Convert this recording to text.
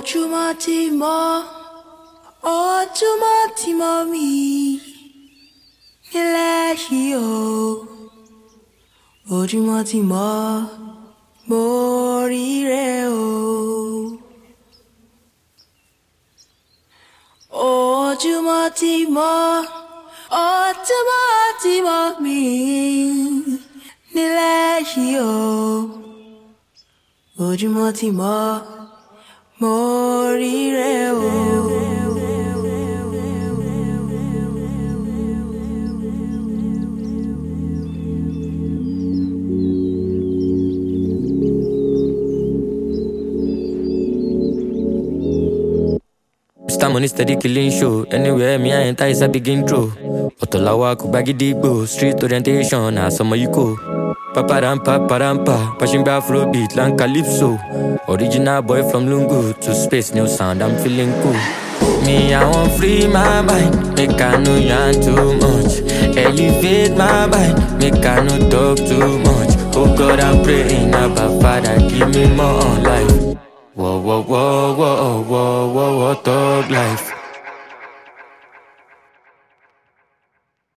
Ojúmọ́ ti mọ́, ojúmọ́ ti mọ́ mi nílẹ̀ yìí o. Ojúmọ́ ti mọ́, mo ríre o. Ojúmọ́ ti mọ́, ojúmọ́ ti mọ́ mi nílẹ̀ yìí o. Ojúmọ́ ti mọ́, mo ríre o. Mr. Money steady killing show. Anywhere me I enter is a begin draw. Otolawa kubagidigbo. Street orientation as some you go. Paparampa, pushing back Afrobeat, land calypso. Original boy from Lungu to space, new sound, I'm feeling cool. Me, I want free my mind, make I know yarn too much. Elevate my mind, make I no talk too much. Oh God, I'm praying about Father, give me more life. Whoa, whoa, whoa, whoa, whoa, whoa, whoa, thug life.